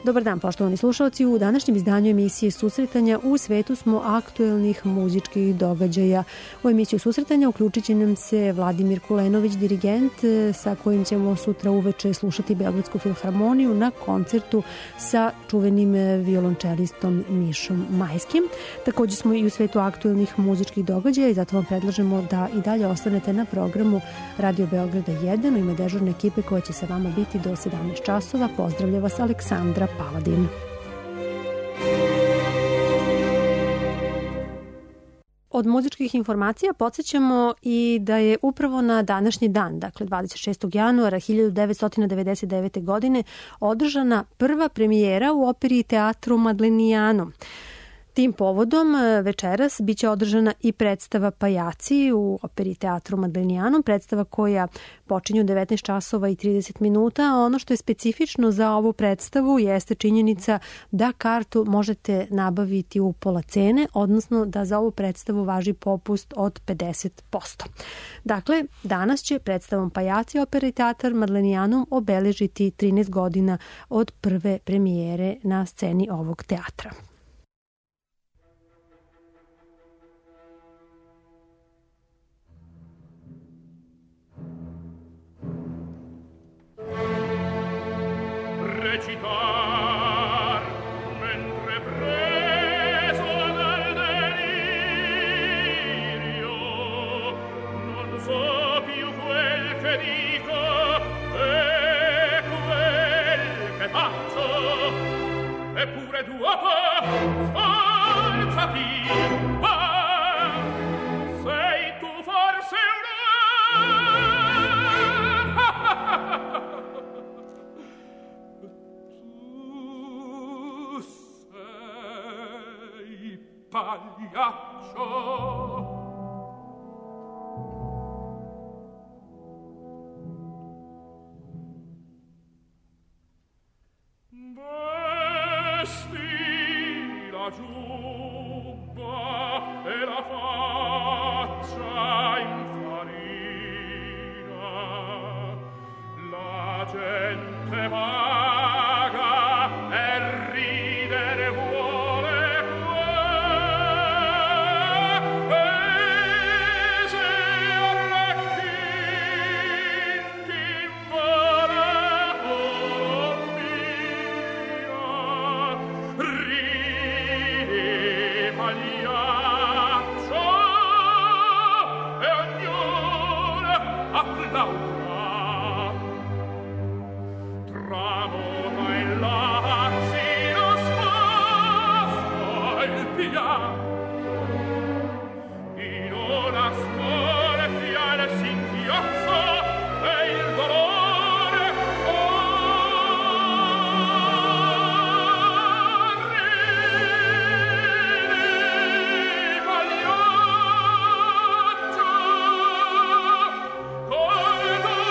Dobar dan, poštovani slušalci. U današnjem izdanju emisije Susretanja u svetu smo aktuelnih muzičkih događaja. U emisiju Susretanja uključit će nam se Vladimir Kulenović, dirigent, sa kojim ćemo sutra uveče slušati Beogradsku filharmoniju na koncertu sa čuvenim violončelistom Mišom Majskim. Također smo i u svetu aktuelnih muzičkih događaja i zato vam predlažemo da i dalje ostanete na programu Radio Beograda 1 u ime dežurne ekipe koja će sa vama biti do 17 časova. Pozdravlja vas Aleksandra Paladin. Od muzičkih informacija podsjećamo i da je upravo na današnji dan, dakle 26. januara 1999. godine, održana prva premijera u operi i teatru Madlenijano. Tim povodom večeras biće održana i predstava Pajaci u operi teatru Madlenijano, predstava koja počinje u 19 časova i 30 minuta, a ono što je specifično za ovu predstavu jeste činjenica da kartu možete nabaviti u pola cene, odnosno da za ovu predstavu važi popust od 50%. Dakle, danas će predstavom Pajaci opera i teatar Madlenijano obeležiti 13 godina od prve premijere na sceni ovog teatra. Recitar mentre preso dal delirio non so più quel che dico e quel che faccio eppure dopo sforzati va sei tu forse una pagliaccio vesti la giubba e la faccia infarina la gente vaga e ridere vuole Cordo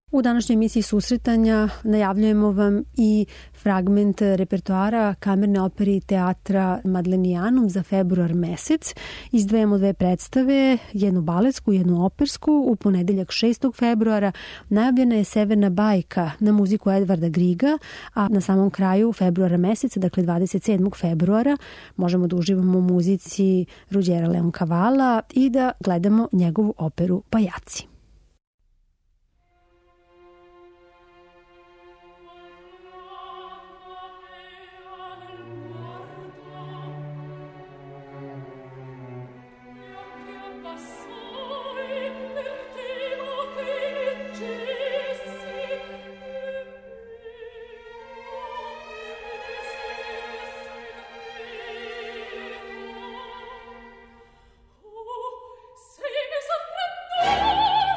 U današnjoj emisiji susretanja najavljujemo vam i fragment repertoara kamerne opere i teatra Madlenianum za februar mesec. Izdvajamo dve predstave, jednu baletsku, jednu opersku. U ponedeljak 6. februara najavljena je Severna bajka na muziku Edvarda Griga, a na samom kraju februara meseca, dakle 27. februara, možemo da uživamo u muzici Ruđera Leoncavala i da gledamo njegovu operu Pajaci. Se mi sorprendo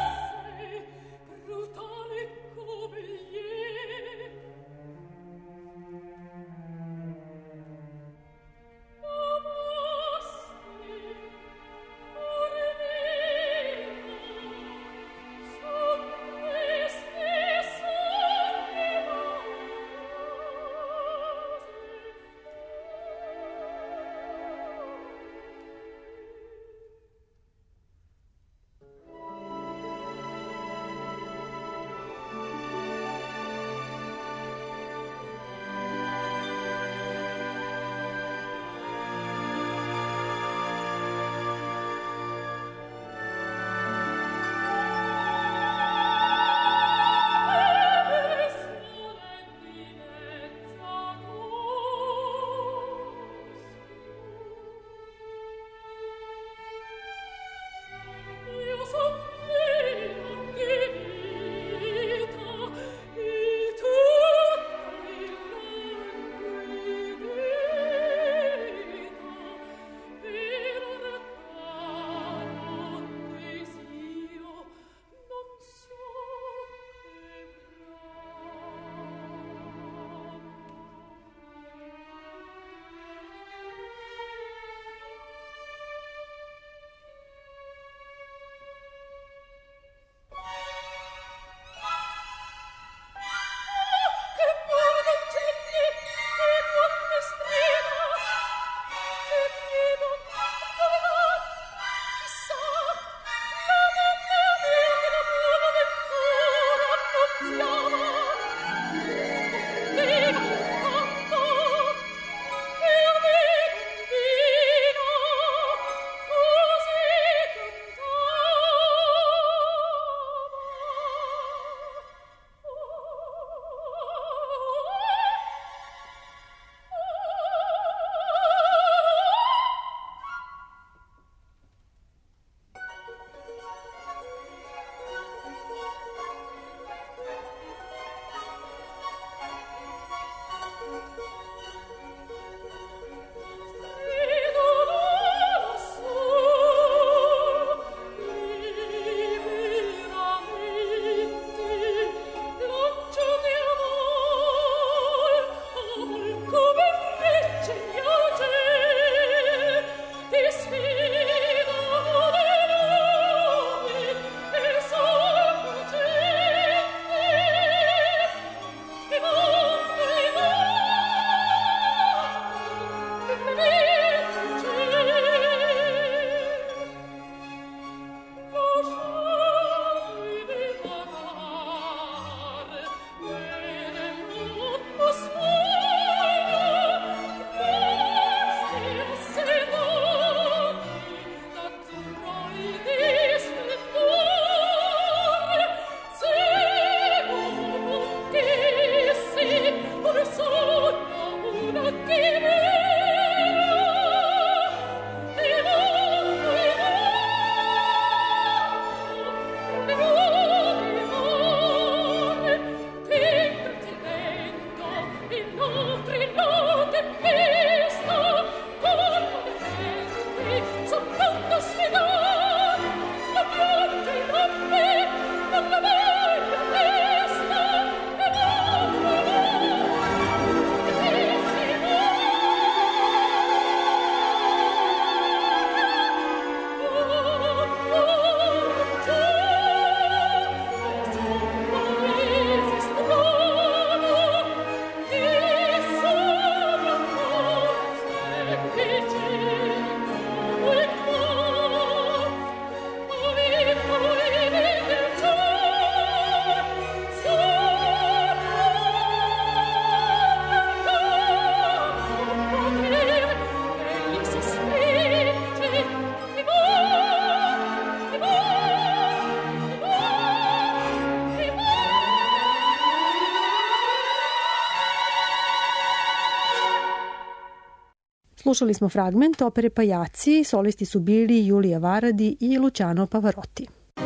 Slušali smo fragment opere Pajaci, solisti su bili Julija Varadi i Luciano Pavarotti.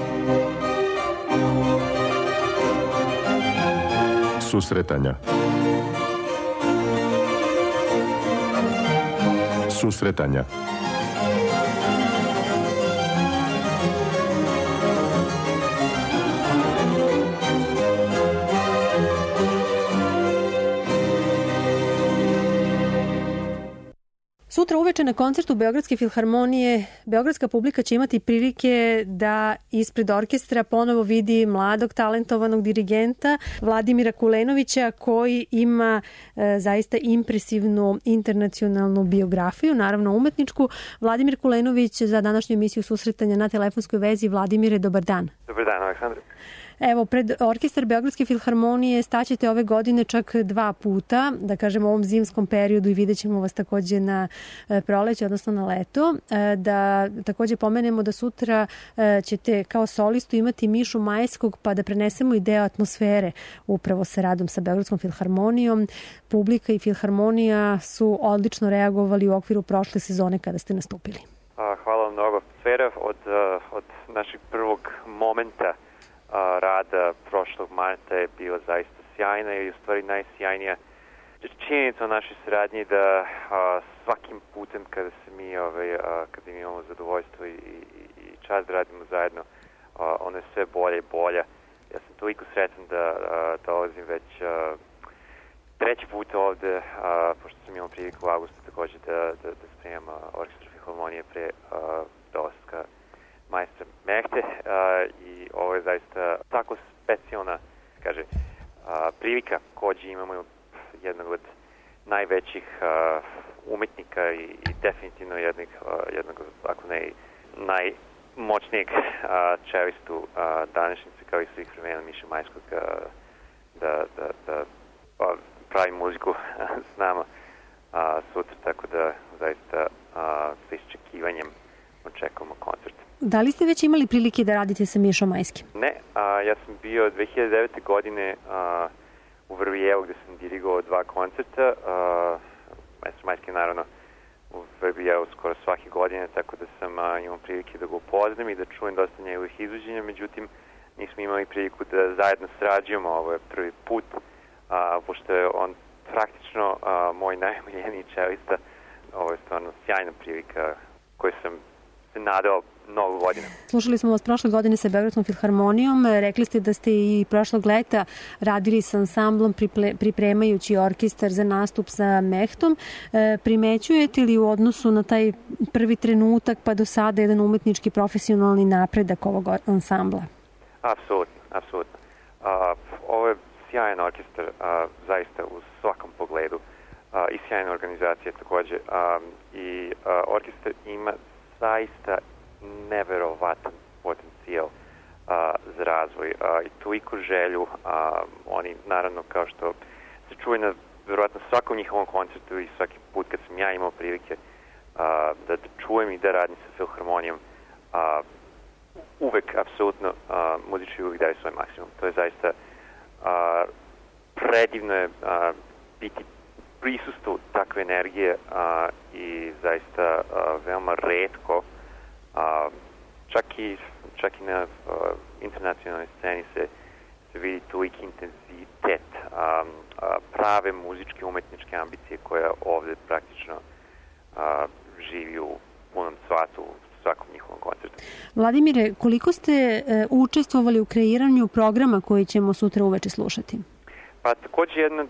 Susretanja. Susretanja. Sutra uveče na koncertu Beogradske filharmonije beogradska publika će imati prilike da ispred orkestra ponovo vidi mladog talentovanog dirigenta Vladimira Kulenovića, koji ima zaista impresivnu internacionalnu biografiju, naravno umetničku. Vladimir Kulenović za današnju emisiju Susretanja na telefonskoj vezi. Vladimire, dobar dan. Dobar dan, Aleksandra. Evo, pred orkestar Beogradske filharmonije staćete ove godine čak 2 puta, da kažem u ovom zimskom periodu, i vidjet ćemo vas takođe na proleće, odnosno na leto. Da takođe pomenemo da sutra ćete kao solistu imati Mišu Majskog, pa da prenesemo i deo atmosfere upravo sa radom sa Beogradskom filharmonijom. Publika i filharmonija su odlično reagovali u okviru prošle sezone kada ste nastupili. Hvala vam mnogo. Atmosfera od našeg prvog momenta rada prošlog marta je bila zaista sjajna i u stvari najsjajnija činjenica o našoj saradnji da svakim putem kada se mi kada imamo zadovoljstvo i čast da radimo zajedno, ono je sve bolje i bolje. Ja sam toliko sretan da dolazim već 3. put ovde, pošto sam imao priliku u augustu takođe da spremam orkestar filharmonije pre dolaska majstra Mehte, i ovo je zaista tako specijalna, prilika. Kođi imamo jednog od najvećih umetnika i definitivno jednog ako ne najmoćnijeg čelistu današnjice, kao i svih vremena, Miša Majskog, da pravi muziku s nama sutra, tako da zaista s iščekivanjem očekujemo koncert. Da li ste već imali prilike da radite sa Mišom Majskim? Ne, ja sam bio 2009. godine u Vrbijevu gde sam dirigovao 2 koncerta. Maestro Majski naravno u Vrbijevu skoro svake godine, tako da sam imao prilike da ga upoznam i da čujem dosta njegovih izvođenja, međutim nismo imali priliku da zajedno srađujemo, ovo je prvi put, pošto je on praktično moj najomiljeniji čelista. Ovo je stvarno sjajna prilika koju sam se nadao mnogo godina. Slušali smo vas prošle godine sa Beogradskom filharmonijom. Rekli ste da ste i prošlog leta radili sa ansamblom pripremajući orkestar za nastup sa Mehtom. Primećujete li u odnosu na taj prvi trenutak pa do sada jedan umetnički profesionalni napredak ovog ansambla? Apsolutno. Ovo je sjajan orkestar, zaista u svakom pogledu, i sjajna organizacija takođe, i orkestar ima zaista neverovatan potencijal za razvoj i toliko želju. Oni, naravno, kao što se čuje na verovatno svakom njihovom koncertu i svaki put kad sam ja imao prilike da čujem i da radim sa filharmonijom, uvek, apsolutno, muzičari uvek daju svoj maksimum. To je zaista predivno je biti prisustvu takve energije i zaista veoma retko, čak i na internacionalnoj sceni se vidi toliki intenzitet prave muzičke umetničke ambicije koja ovde praktično živi u punom cvatu u svakom njihovom koncertu. Vladimire, koliko ste učestvovali u kreiranju programa koji ćemo sutra uveče slušati? Pa takođe jednog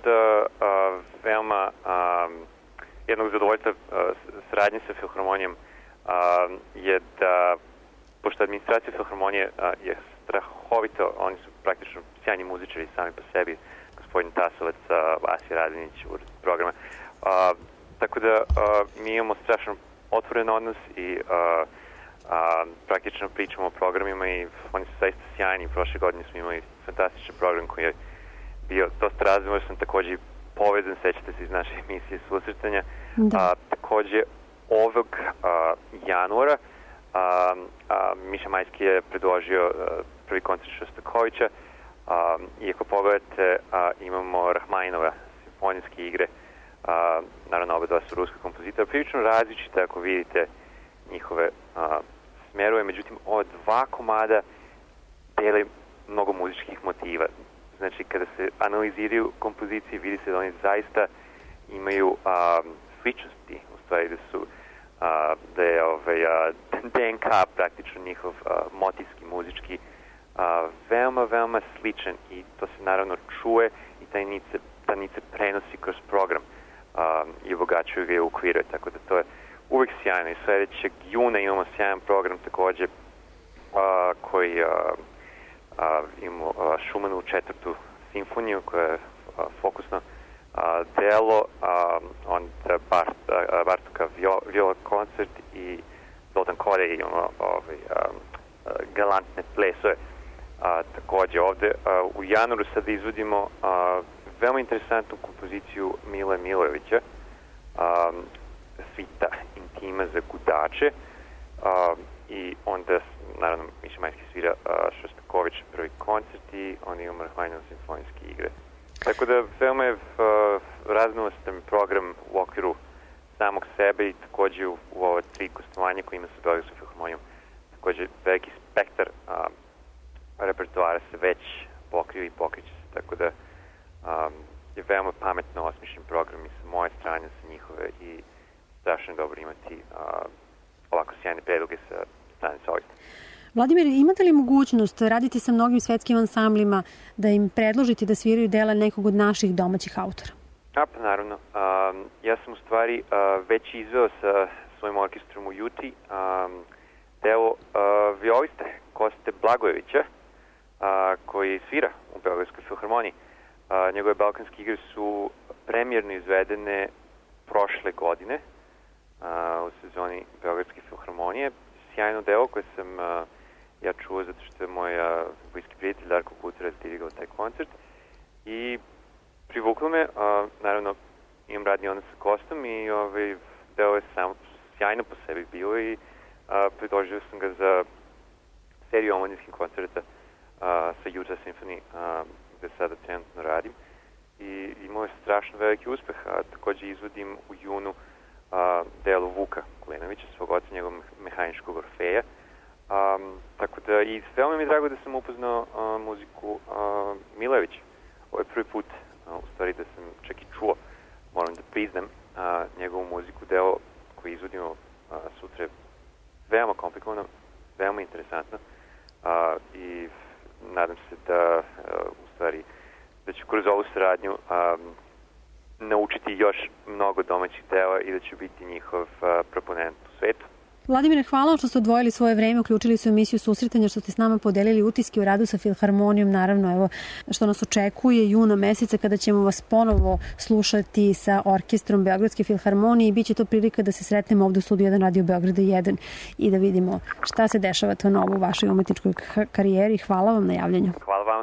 zadovoljstva saradnje sa filharmonijom je da, pošto administracija filharmonije je strahovito, oni su praktično sjajni muzičari sami po sebi, gospodin Tasovac, Vasija Radinić, ured programa, tako da mi imamo strašno otvoren odnos i praktično pričamo o programima i oni su zaista sjajni. Prošle godine smo imali fantastičan program koji je bio dosta različan, sam takođe povezan, sećate se iz naše emisije Susretanja. Takođe ovog januara Miša Majski je predložio prvi koncert Šostakovića i ako pogledate imamo Rahmaninova simfonijske igre naravno oba dva su ruska kompozitora, prilično različite ako vidite njihove smerove, međutim ova dva komada dele mnogo muzičkih motiva. Znači kada se analiziraju kompozicije vidi se da oni zaista imaju sličnosti, u stvari da su da je DNK praktično njihov motivski, muzički veoma sličan i to se naravno čuje i ta nic se prenosi kroz program i obogaćuju ga i ukviruje, tako da to je uvijek sjajno. I sledećeg juna imamo sjajan program takođe koji imamo Schumanovu četvrtu simfoniju koja je fokusno delo, onda Bartoka viola koncert i Zoltan Korej imamo galantne plesove. Takođe ovde u januaru sada izvodimo veoma interesantnu kompoziciju Mile Milojevića, svita Intima za gudače, i onda naravno Miša Majski svira Šostaković prvi koncert i oni imamo Rahmaninovo simfonijske igre. Tako da veoma je raznovrstan program u okviru samog sebe i takođe u ova tri gostovanja koje ima sa Beogradskom filharmonijom. Takođe veliki spektar repertoara se već pokrio i pokriće se, tako da je veoma pametno osmišljen program i sa moje strane, sa njihove i strašno je dobro imati ovako sjajne predloge sa strane solista. Vladimir, imate li mogućnost raditi sa mnogim svetskim ansamblima da im predložite da sviraju dela nekog od naših domaćih autora? Pa naravno. Ja sam u stvari već izveo sa svojim orkestrom u Juti deo violiste Koste Blagojevića koji svira u Beogradskoj filharmoniji. Njegove balkanske igre su premijerno izvedene prošle godine u sezoni Beogradske filharmonije. Sjajno delo koje sam ja čuo zato što je moj bliski prijatelj Darko Kutura dirigao taj koncert i privuklo me, naravno imam radni odnos sa Kostom i deo je sam sjajno po sebi bio i predložio sam ga za seriju omladinskih koncerta sa Utah Symphony gde sada trenutno radim i imao je strašno veliki uspeh, takođe izvodim u junu delo Vuka Kulenovića, svog oca, njegovog mehaničkog Orfeja. Tako da i veoma mi je drago da sam upoznao muziku Milojevića. Ovo je prvi put u stvari da sam čak i čuo, moram da priznam, njegovu muziku, delo koji izvodimo sutra je veoma komplikovano, veoma interesantno i nadam se da u stvari da ću kroz ovu saradnju naučiti još mnogo domaćih dela i da ću biti njihov proponent u svetu. Vladimire, hvala što ste odvojili svoje vreme, uključili su emisiju Susretanja, što ste s nama podelili utiske u radu sa Filharmonijom, naravno evo što nas očekuje juna meseca kada ćemo vas ponovo slušati sa orkestrom Beogradske filharmonije i bit će to prilika da se sretnemo ovde u studiju 1 Radio Beograda 1 i da vidimo šta se dešava to novo u vašoj umetničkoj karijeri. Hvala vam na javljanju. Hvala vam.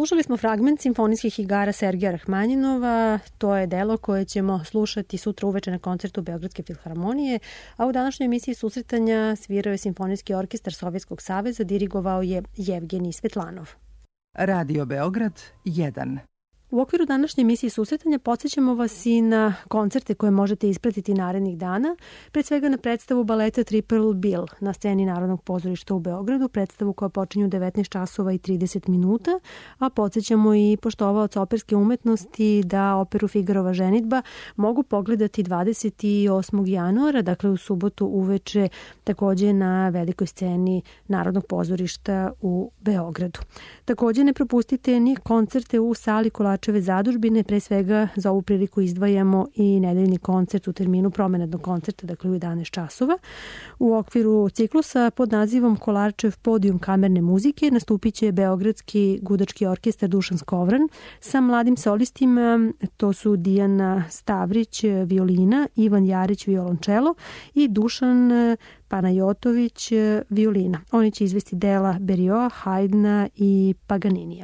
Slušali smo fragment simfonijskih igara Sergeja Rahmanjinova, to je delo koje ćemo slušati sutra uveče na koncertu Beogradske filharmonije, a u današnjoj emisiji susretanja svirao je Simfonijski orkestar Sovjetskog saveza, dirigovao je Jevgenij Svetlanov. Radio Beograd 1. U okviru današnje emisije susretanja podsjećamo vas i na koncerte koje možete ispratiti narednih dana, pred svega na predstavu baleta Triple Bill na sceni Narodnog pozorišta u Beogradu, predstavu koja počinje u 19 časova i 30 minuta, a podsjećamo i poštovaoca operske umetnosti da operu Figarova ženidba mogu pogledati 28. januara, dakle u subotu uveče, takođe na velikoj sceni Narodnog pozorišta u Beogradu. Takođe ne propustite ni koncerte u sali Kolačeve zadužbine, pre svega za ovu priliku izdvajamo i nedeljni koncert u terminu promenadnog koncerta, dakle u 11 časova. U okviru ciklusa pod nazivom Kolarčev podijum kamerne muzike nastupit će Beogradski gudački orkestar Dušan Skovran sa mladim solistima, to su Dijana Stavrić violina, Ivan Jarić violončelo i Dušan Panajotović violina. Oni će izvesti dela Berioa, Haydna i Paganinija.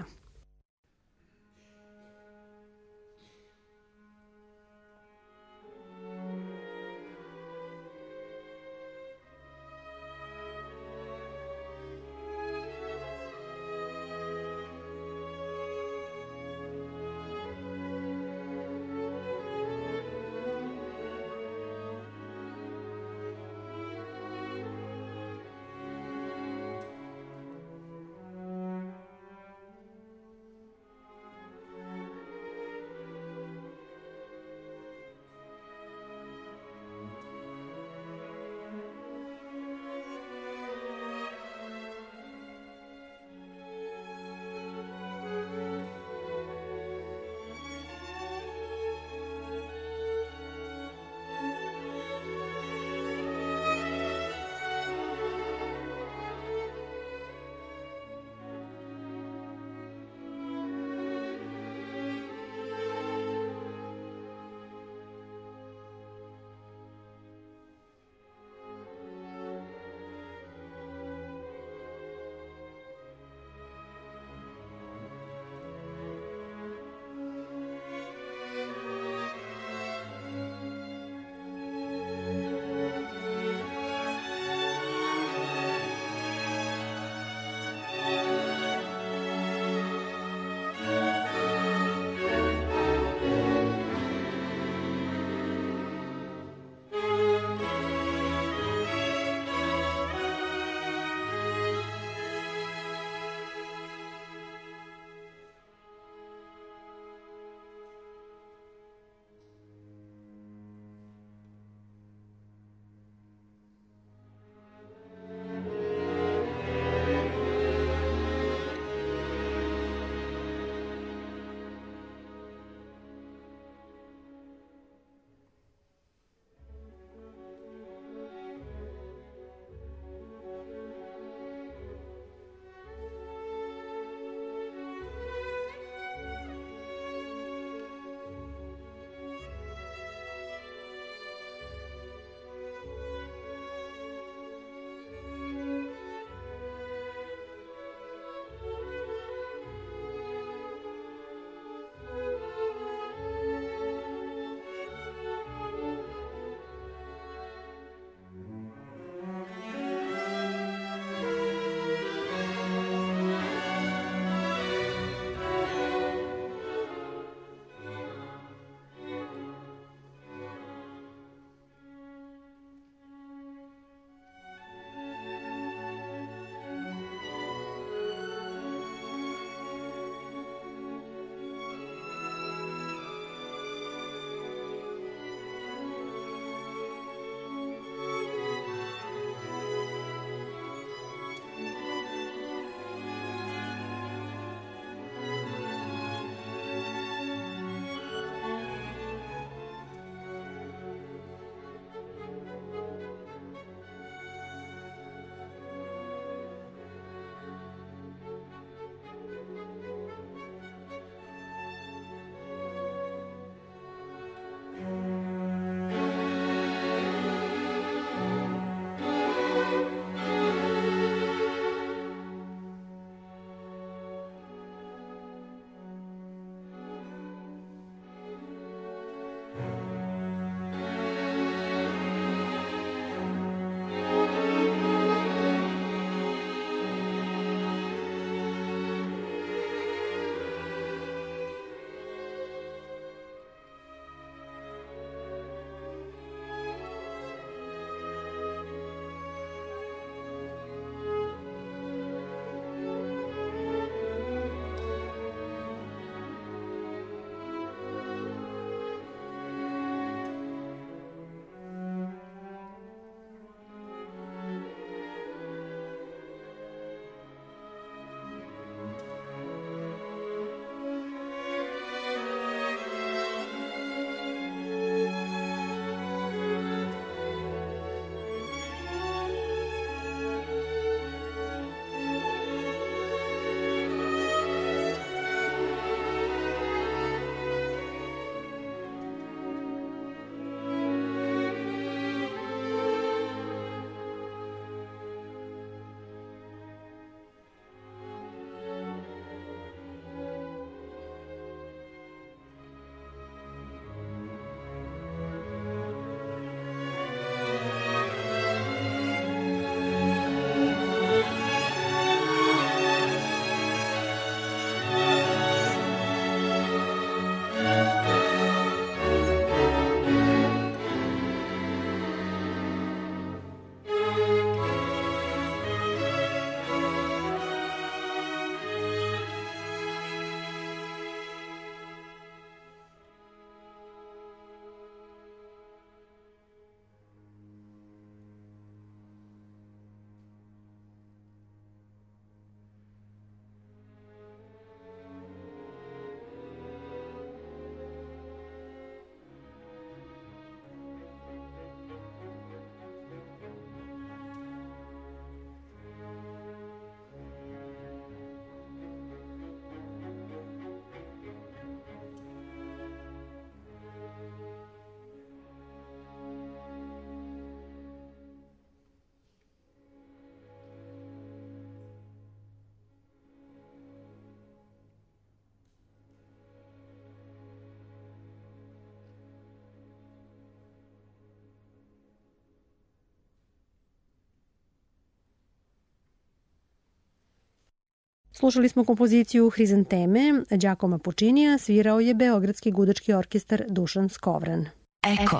Slušali smo kompoziciju Hrizanteme Giacomo Puccinija, svirao je Beogradski gudački orkestar Dušan Skovran. Eko.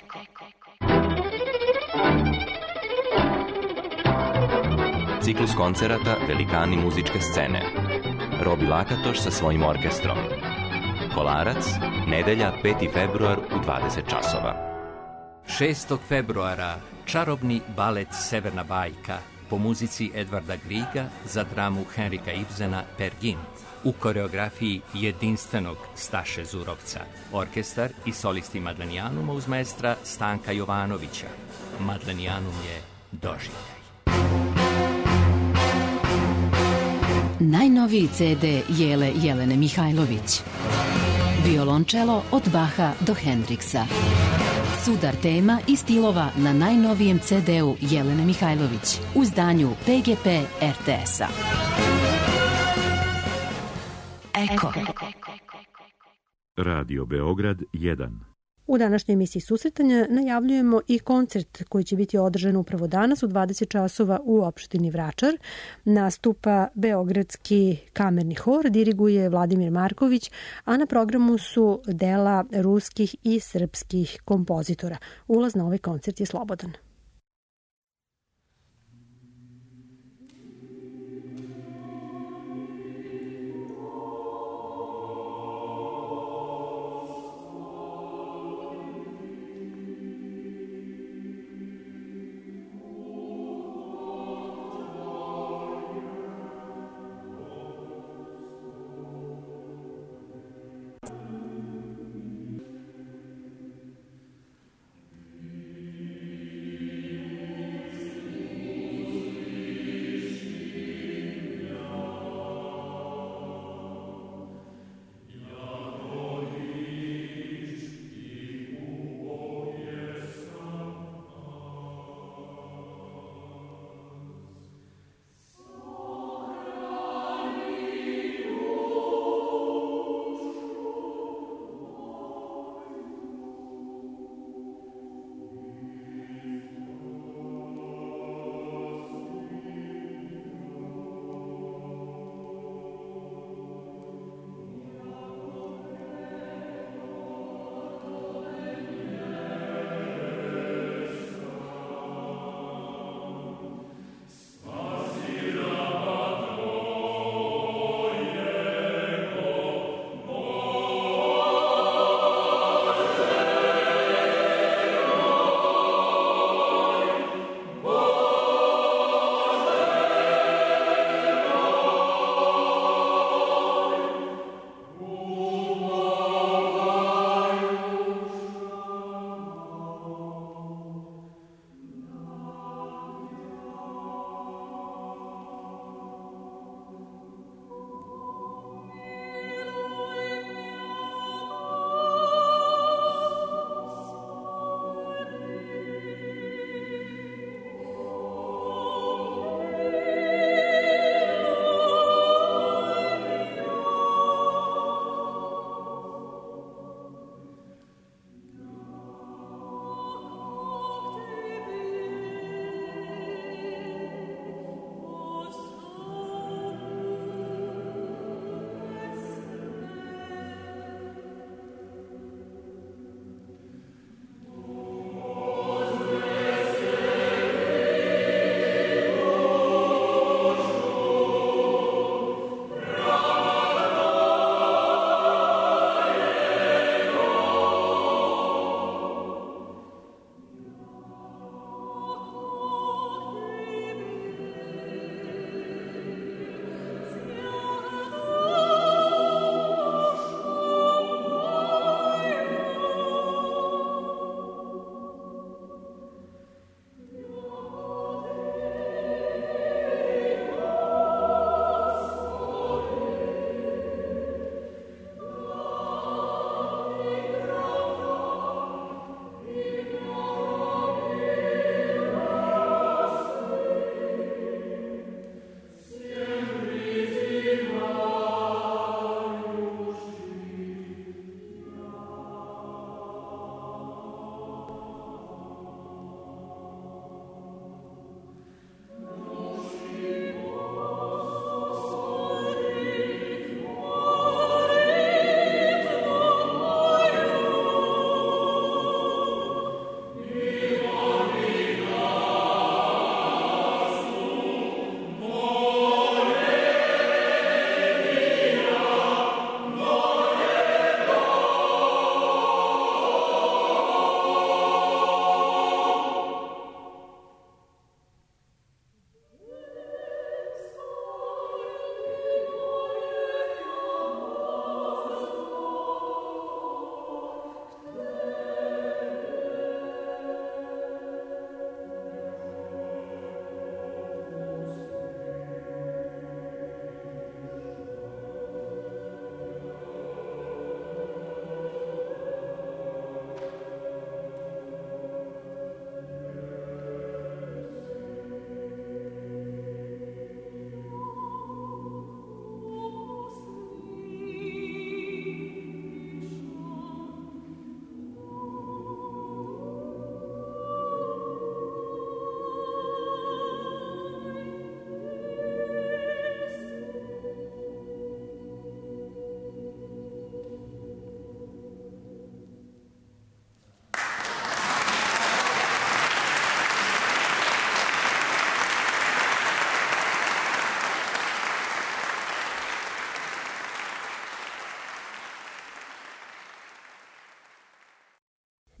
Ciklus koncerata Velikani muzičke scene. Robi Lakatoš sa svojim orkestrom. Kolarac, nedelja 5. februar u 20 časova. 6. februara čarobni balet Severna bajka po muzici Edvarda Griega za dramu Henrika Ibsena Per Gynt u koreografiji jedinstvenog Staše Zurovca. Orkestar i solisti Madlenijanuma uz maestra Stanka Jovanovića. Madlenijanum je doživljaj. Najnoviji CD Jele Jelene Mihajlović. Violončelo od Baha do Hendriksa. Sudar tema i stilova na najnovijem CD-u Jelene Mihajlović u izdanju PGP RTS-a. Eko. Radio Beograd 1. U današnjoj emisiji Susretanja najavljujemo i koncert koji će biti održan upravo danas u 20 časova u opštini Vračar. Nastupa Beogradski kamerni hor, diriguje Vladimir Marković, a na programu su dela ruskih i srpskih kompozitora. Ulaz na ovaj koncert je slobodan.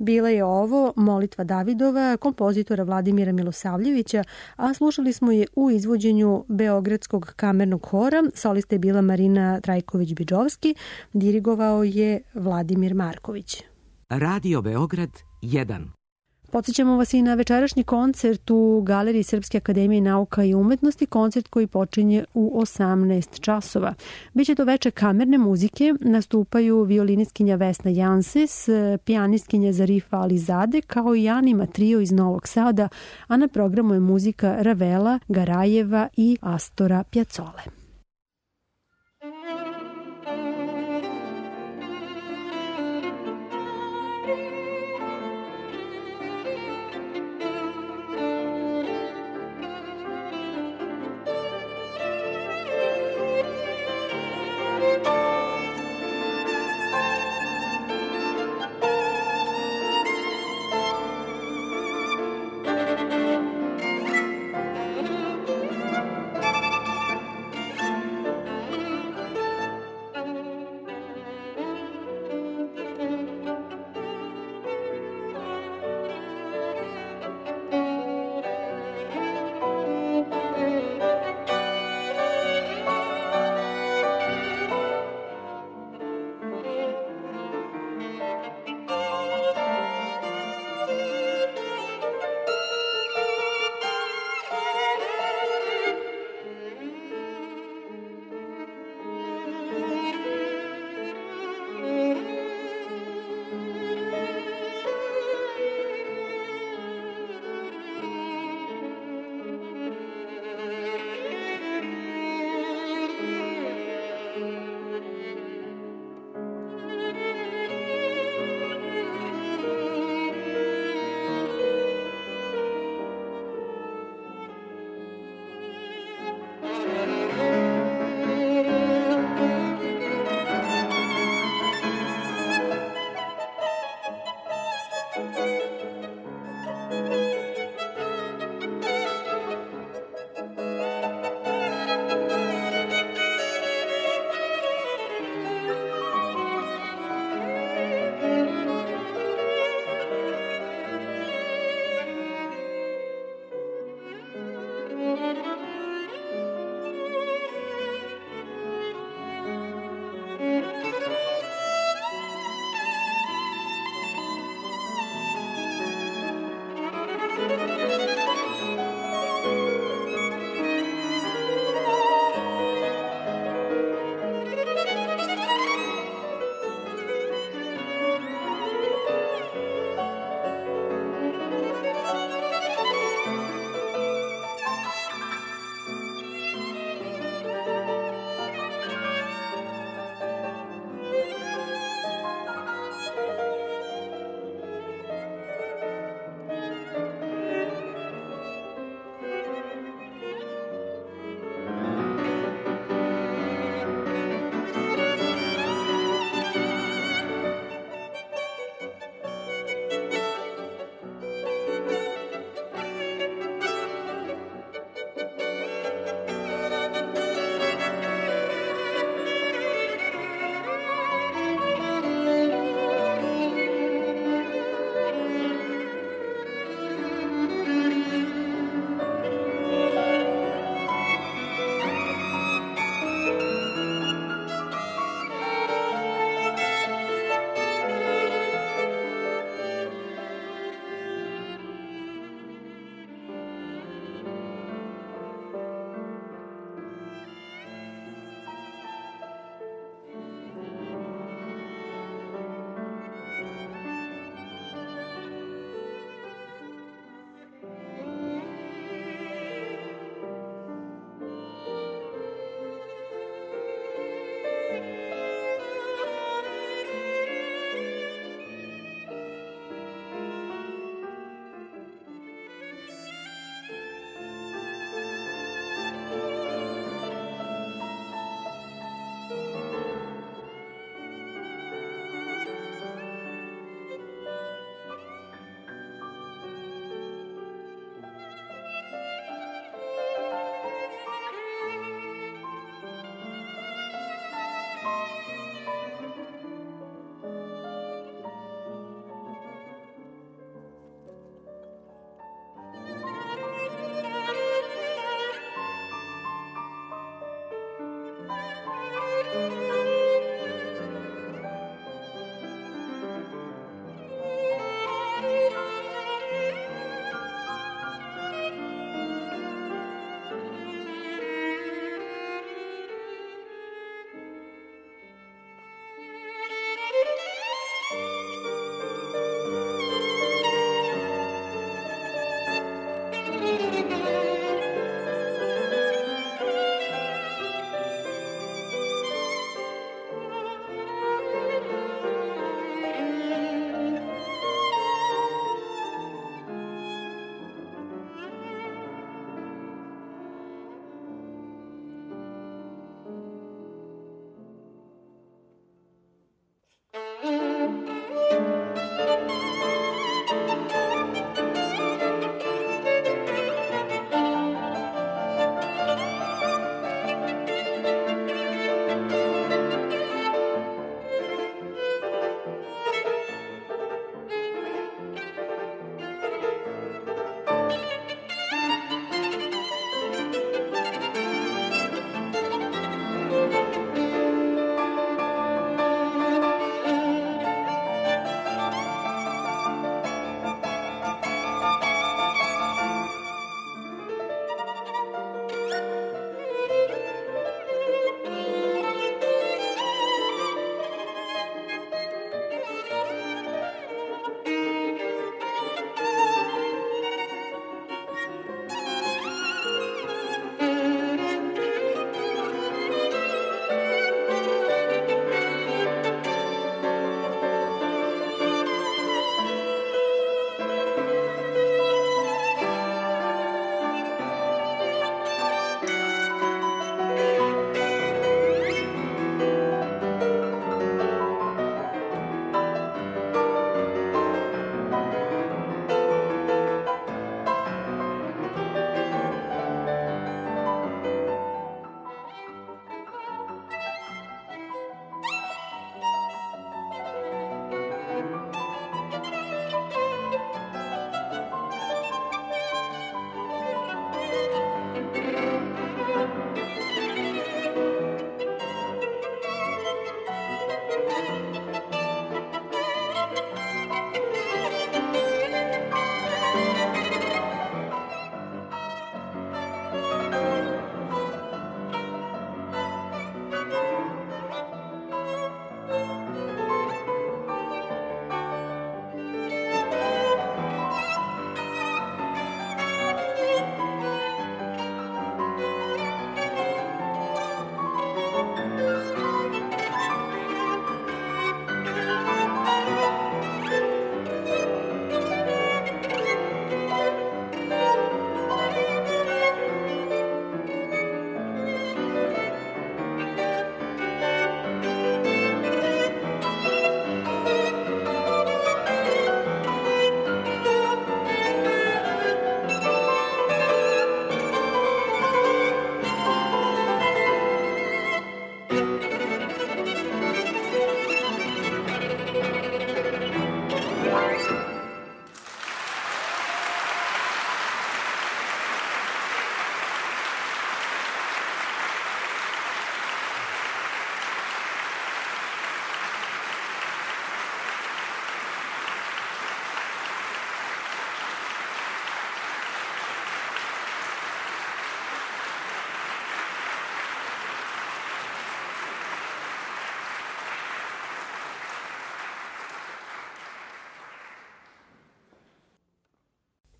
Bila je ovo Molitva Davidova kompozitora Vladimira Milosavljevića, a slušali smo je u izvođenju Beogradskog kamernog hora. Solista je bila Marina Trajković-Biđovski, dirigovao je Vladimir Marković. Radio Beograd 1. Podsjećamo vas i na večerašnji koncert u Galeriji Srpske akademije nauka i umetnosti, koncert koji počinje u 18 časova. Biće to veče kamerne muzike, nastupaju violinistkinja Vesna Janses, pijanistkinja Zarifa Alizade, kao i Anima trio iz Novog Sada, a na programu je muzika Ravela, Garajeva i Astora Pjaccole.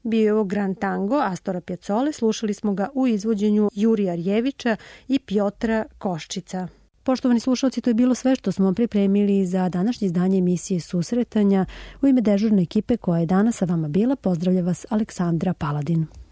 bio je ovo Grand Tango Astora Piazzole, slušali smo ga u izvođenju Jurija Arjevića i Pjotra Koščica. Poštovani slušalci, to je bilo sve što smo pripremili za današnje izdanje emisije Susretanja. U ime dežurne ekipe koja je danas sa vama bila, pozdravlja vas Aleksandra Paladin.